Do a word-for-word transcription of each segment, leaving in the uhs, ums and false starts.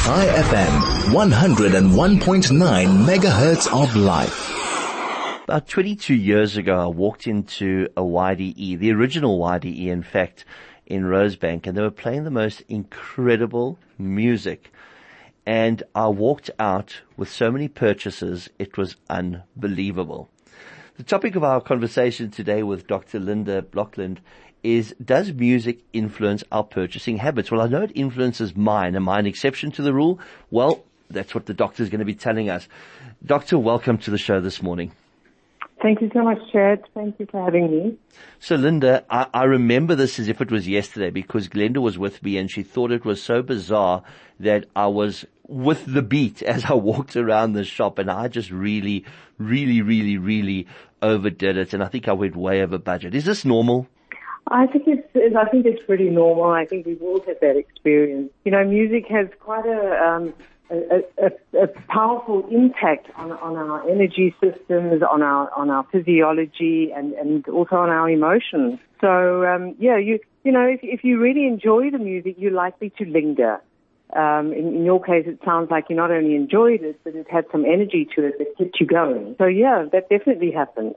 Chai F M, one oh one point nine megahertz of life. About twenty-two years ago, I walked into a Y D E, the original Y D E, in fact, in Rosebank, and they were playing the most incredible music. And I walked out with so many purchases, it was unbelievable. The topic of our conversation today with Doctor Linda Blokland is, does music influence our purchasing habits? Well, I know it influences mine. Am I an exception to the rule? Well, that's what the doctor is going to be telling us. Doctor, welcome to the show this morning. Thank you so much, Chad. Thank you for having me. So, Linda, I, I remember this as if it was yesterday because Glenda was with me and she thought it was so bizarre that I was with the beat as I walked around the shop, and I just really, really, really, really overdid it, and I think I went way over budget. Is this normal? I think it's, I think it's pretty normal. I think we've all had that experience. You know, music has quite a, um, a, a, a powerful impact on, on our energy systems, on our, on our physiology, and, and also on our emotions. So, um, yeah, you, you know, if, if you really enjoy the music, you're likely to linger. Um, in, in your case, it sounds like you not only enjoyed it, but it had some energy to it that kept you going. So, yeah, that definitely happens.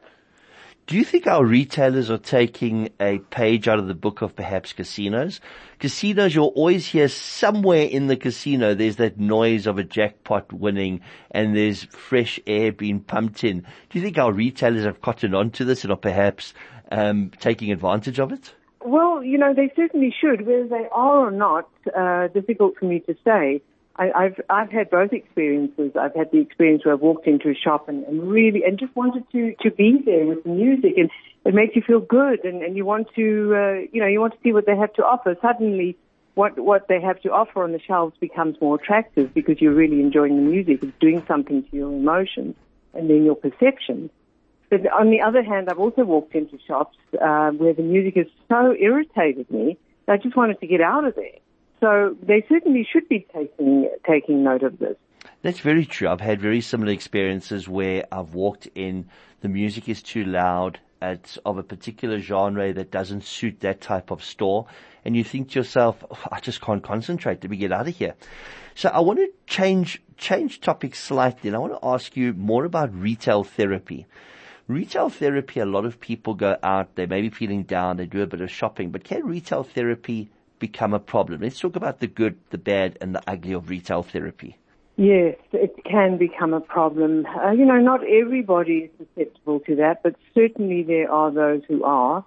Do you think our retailers are taking a page out of the book of perhaps casinos? Casinos, you'll always hear somewhere in the casino there's that noise of a jackpot winning and there's fresh air being pumped in. Do you think our retailers have cottoned on to this and are perhaps um, taking advantage of it? Well, you know, they certainly should. Whether they are or not, uh, difficult for me to say. I, I've I've had both experiences. I've had the experience where I've walked into a shop and, and really and just wanted to, to be there with the music, and it makes you feel good, and, and you want to uh, you know you want to see what they have to offer. Suddenly, what what they have to offer on the shelves becomes more attractive because you're really enjoying the music. It's doing something to your emotions and then your perceptions. But on the other hand, I've also walked into shops uh, where the music has so irritated me that I just wanted to get out of there. So they certainly should be taking taking note of this. That's very true. I've had very similar experiences where I've walked in, the music is too loud, it's of a particular genre that doesn't suit that type of store, and you think to yourself, oh, I just can't concentrate. Let me get out of here. So I want to change change topics slightly, and I want to ask you more about retail therapy. Retail therapy, a lot of people go out, they may be feeling down, they do a bit of shopping, but can retail therapy become a problem? Let's talk about the good, the bad, and the ugly of retail therapy. Yes, it can become a problem. Uh, you know, not everybody is susceptible to that, but certainly there are those who are.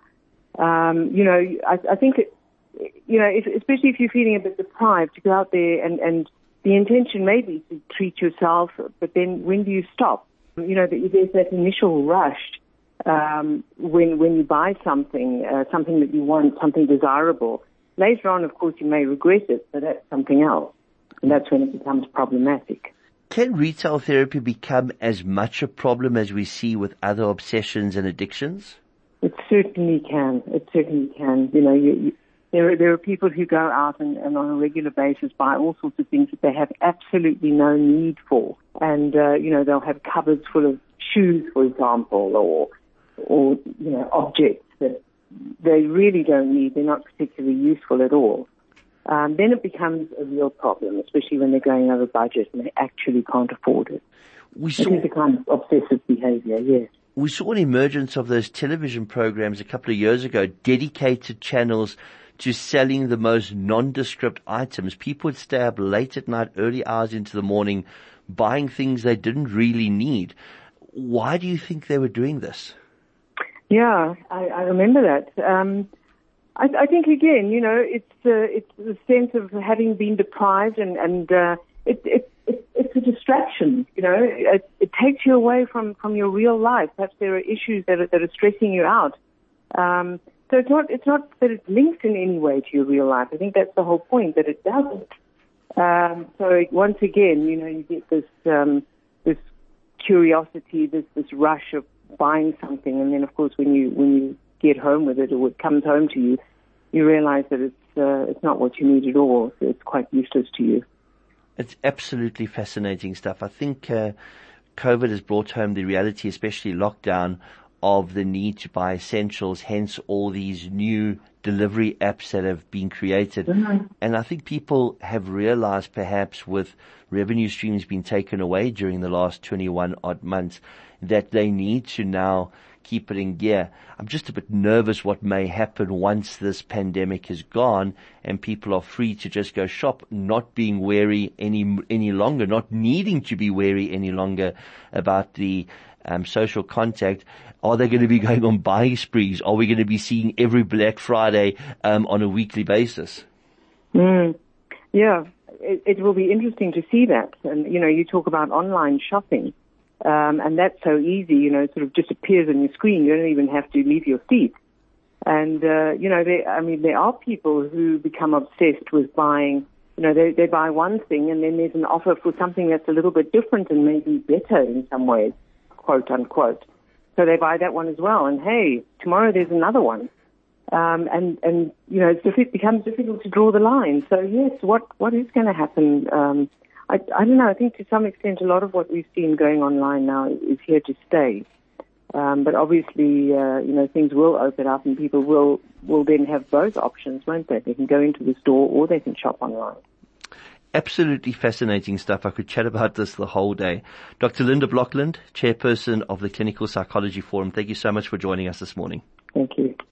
Um, you know, I, I think, it, you know, if, especially if you're feeling a bit deprived, to go out there and, and the intention may be to treat yourself, but then when do you stop? You know, there's that initial rush um, when when you buy something, uh, something that you want, something desirable. Later on, of course, you may regret it, but that's something else, and that's when it becomes problematic. Can retail therapy become as much a problem as we see with other obsessions and addictions? It certainly can. It certainly can. You know, you, you, there are, there are people who go out and, and on a regular basis buy all sorts of things that they have absolutely no need for. And, uh, you know, they'll have cupboards full of shoes, for example, or, or, you know, objects that they really don't need. They're not particularly useful at all. Um, then it becomes a real problem, especially when they're going over budget and they actually can't afford it. We saw, it is a kind of obsessive behavior, yes. We saw an emergence of those television programs a couple of years ago, dedicated channels to selling the most nondescript items. People would stay up late at night, early hours into the morning, buying things they didn't really need. Why do you think they were doing this? Yeah, I, I remember that. Um, I, I think again, you know, it's uh, it's the sense of having been deprived, and and uh, it, it, it it's a distraction. You know, it, it takes you away from, from your real life. Perhaps there are issues that are, that are stressing you out. Um, so it's not it's not that it links in any way to your real life. I think that's the whole point, that it doesn't. Um, so once again, you know, you get this um, this curiosity, this this rush of buying something, and then of course when you when you get home with it, or it comes home to you, you realize that it's uh, it's not what you need at all. So it's quite useless to you. It's absolutely fascinating stuff. I think uh, COVID has brought home the reality, especially lockdown, of the need to buy essentials, hence all these new delivery apps that have been created. Mm-hmm. And I think people have realized, perhaps with revenue streams being taken away during the last twenty-one odd months, that they need to now keep it in gear. I'm just a bit nervous what may happen once this pandemic is gone and people are free to just go shop, not being wary any any longer, not needing to be wary any longer about the um, social contact. Are they going to be going on buying sprees? Are we going to be seeing every Black Friday um, on a weekly basis? Mm. Yeah, it, it will be interesting to see that. And, you know, you talk about online shopping. Um, and that's so easy, you know, it sort of just appears on your screen. You don't even have to leave your seat. And, uh, you know, they, I mean, there are people who become obsessed with buying, you know, they, they buy one thing and then there's an offer for something that's a little bit different and maybe better in some ways, quote unquote. So they buy that one as well. And hey, tomorrow there's another one. Um, and, and, you know, it's, it becomes difficult to draw the line. So yes, what, what is going to happen? Um, I, I don't know. I think to some extent a lot of what we've seen going online now is here to stay. Um, but obviously, uh, you know, things will open up and people will, will then have both options, won't they? They can go into the store or they can shop online. Absolutely fascinating stuff. I could chat about this the whole day. Doctor Linda Blokland, Chairperson of the Clinical Psychology Forum, thank you so much for joining us this morning. Thank you.